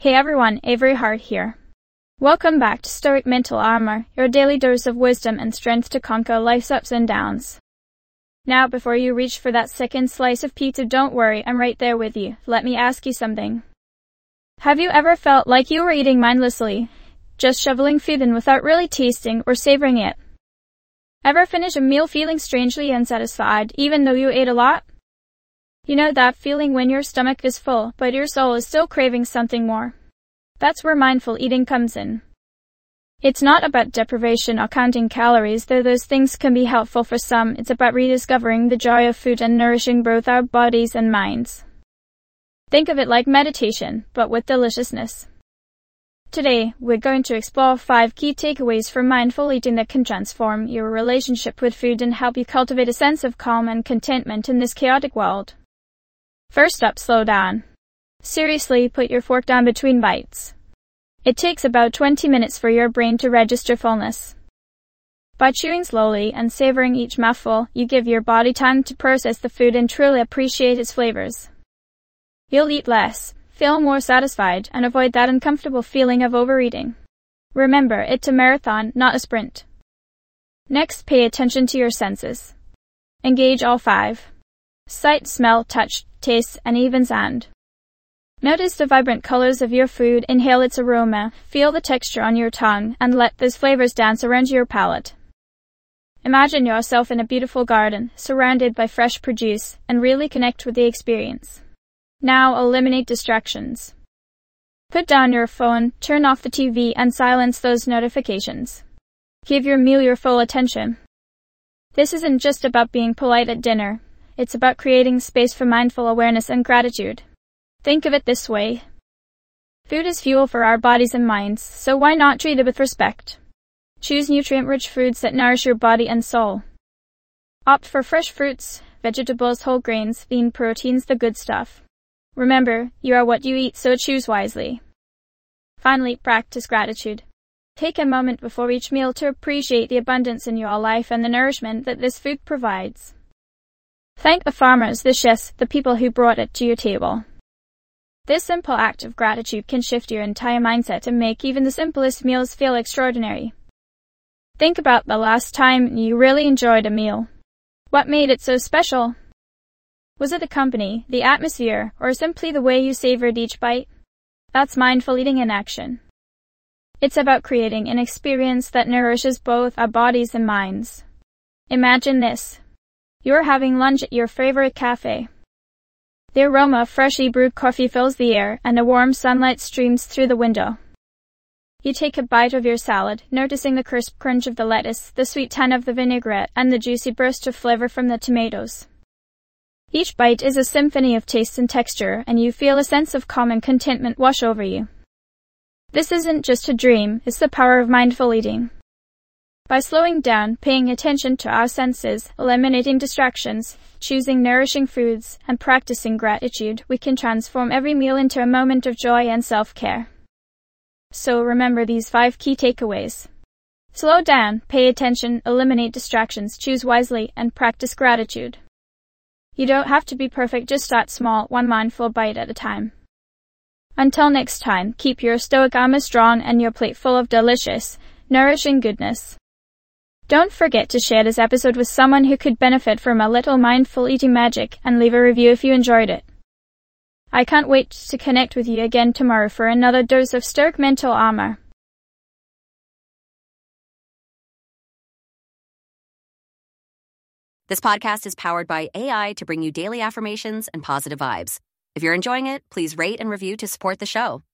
Hey everyone, Avery Hart here. Welcome back to Stoic Mental Armor, your daily dose of wisdom and strength to conquer life's ups and downs. Now, before you reach for that second slice of pizza, don't worry, I'm right there with you. Let me ask you something. Have you ever felt like you were eating mindlessly, just shoveling food in without really tasting or savoring it? Ever finish a meal feeling strangely unsatisfied, even though you ate a lot? You know that feeling when your stomach is full, but your soul is still craving something more? That's where mindful eating comes in. It's not about deprivation or counting calories, though those things can be helpful for some. It's about rediscovering the joy of food and nourishing both our bodies and minds. Think of it like meditation, but with deliciousness. Today, we're going to explore 5 key takeaways from mindful eating that can transform your relationship with food and help you cultivate a sense of calm and contentment in this chaotic world. First up, slow down. Seriously, put your fork down between bites. It takes about 20 minutes for your brain to register fullness. By chewing slowly and savoring each mouthful, you give your body time to process the food and truly appreciate its flavors. You'll eat less, feel more satisfied, and avoid that uncomfortable feeling of overeating. Remember, it's a marathon, not a sprint. Next, pay attention to your senses. Engage all 5. Sight, smell, touch, taste, and even sound. Notice the vibrant colors of your food, inhale its aroma, feel the texture on your tongue, and let those flavors dance around your palate. Imagine yourself in a beautiful garden, surrounded by fresh produce, and really connect with the experience. Now eliminate distractions. Put down your phone, turn off the TV, and silence those notifications. Give your meal your full attention. This isn't just about being polite at dinner. It's about creating space for mindful awareness and gratitude. Think of it this way. Food is fuel for our bodies and minds, so why not treat it with respect? Choose nutrient-rich foods that nourish your body and soul. Opt for fresh fruits, vegetables, whole grains, lean proteins, the good stuff. Remember, you are what you eat, so choose wisely. Finally, practice gratitude. Take a moment before each meal to appreciate the abundance in your life and the nourishment that this food provides. Thank the farmers, the chefs, the people who brought it to your table. This simple act of gratitude can shift your entire mindset and make even the simplest meals feel extraordinary. Think about the last time you really enjoyed a meal. What made it so special? Was it the company, the atmosphere, or simply the way you savored each bite? That's mindful eating in action. It's about creating an experience that nourishes both our bodies and minds. Imagine this. You're having lunch at your favorite cafe. The aroma of freshly brewed coffee fills the air, and the warm sunlight streams through the window. You take a bite of your salad, noticing the crisp crunch of the lettuce, the sweet tang of the vinaigrette, and the juicy burst of flavor from the tomatoes. Each bite is a symphony of taste and texture, and you feel a sense of calm and contentment wash over you. This isn't just a dream, it's the power of mindful eating. By slowing down, paying attention to our senses, eliminating distractions, choosing nourishing foods, and practicing gratitude, we can transform every meal into a moment of joy and self-care. So remember these 5 key takeaways. Slow down, pay attention, eliminate distractions, choose wisely, and practice gratitude. You don't have to be perfect, just start small, one mindful bite at a time. Until next time, keep your stoic armor strong and your plate full of delicious, nourishing goodness. Don't forget to share this episode with someone who could benefit from a little mindful eating magic and leave a review if you enjoyed it. I can't wait to connect with you again tomorrow for another dose of Stoic Mental Armor. This podcast is powered by AI to bring you daily affirmations and positive vibes. If you're enjoying it, please rate and review to support the show.